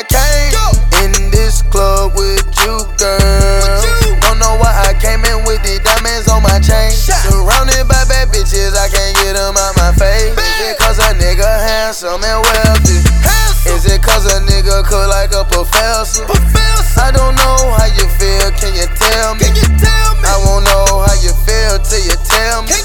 came in this club with you, girl. Don't know why I came in with the diamonds on my chain. Surrounded by bad bitches, I can't get them out my face. Is it cause a nigga handsome and wealthy? Is it cause a nigga cook like a professor? I don't know how you feel, can you tell me? I won't know how you feel till you tell me.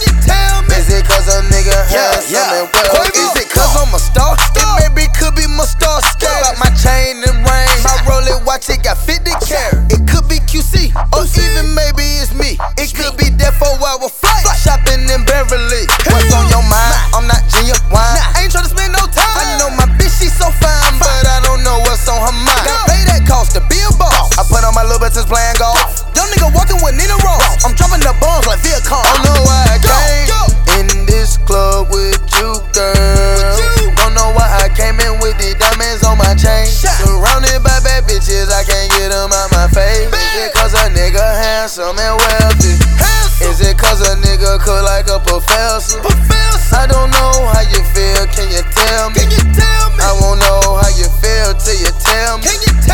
Is it cause a nigga handsome and wealthy? Is it cause I'm a star? It maybe could be my star scale. Got my chain and ring, my Rolex watch, it got 50 carat. It could be QC, or even maybe it's me. It could be that 4-hour flight, shopping in Beverly. What's on your mind? I'm not genuine. I ain't tryna spend no time. I know my bitch, she so fine, but I don't know what's on her mind. Pay that cost to be a boss. I put on my little bitches playing golf. Young nigga walking with Nina Ross. I'm dropping the bombs like Viacom. Don't know why I came in this club with you, girl. Don't know why I came in with the diamonds on my chain. Surrounded by bad bitches, I can't get them out my face. Is it cause a nigga handsome and wealthy? Is it cause a nigga cook like a professor? I don't know how you feel, can you tell me? I won't know how you feel till you tell me.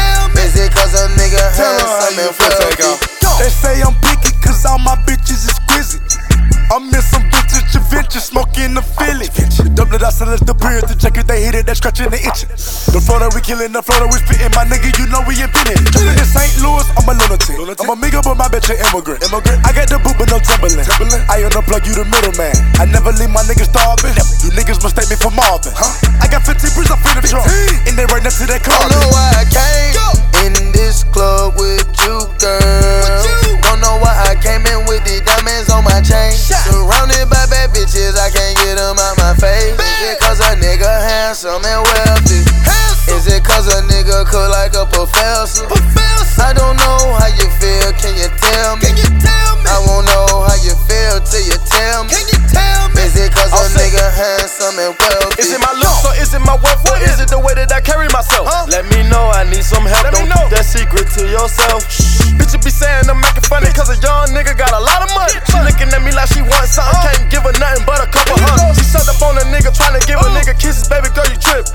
Is it cause a nigga handsome and wealthy? They say I'm picky cause all my bitches is squizzy. I'm in some vintage adventure, smoking the Philly. The double that I the beer, the jacket they hit it, they scratching the itching. The Florida we killing, the Florida we spitting, my nigga, you know we invented. Jumping in St. Louis, I'm a lunatic. I'm a nigga, but my bitch an immigrant. I got the boot, but no Timberland. I unplug you the middleman. I never leave my niggas starving. You niggas mistake me for Marvin. I got 15 bricks, I'm free to trunk, and they right next to that car. Don't know why I came in this club with you, girl. Don't know why I came in with the diamonds on my chain. Surrounded by bad bitches, I can't get them out my face. Is it cause a nigga handsome and wealthy? Is it cause a nigga cook like a professor? I don't know how you feel, can you tell me? I won't know how you feel till you tell me. Is it cause a nigga handsome and wealthy? Is it my looks or is it my wealth or is it the way that I carry myself? Let me know, I need some help. Don't keep that secret to yourself. Bitches be saying I'm making funny cause a young nigga got a lot of money. She looking at me like she wants something, can't give her nothing but a couple hundred. She sucked up on a nigga trying to give a nigga kisses, baby girl you trip.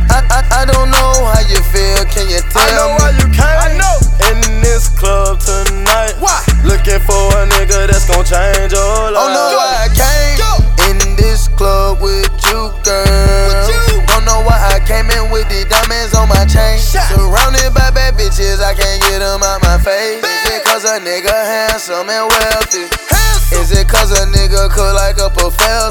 I don't know how you feel, can you tell me? I know why you came. I know. In this club tonight, looking for a nigga that's gon' change your life. Don't know why I came in this club with you, girl. Don't know why I came in with the diamonds on my chain. Surrounded by bad bitches, I can't get them out my face. Is it cause a nigga handsome and wealthy? Is it cause a nigga cook like a professor?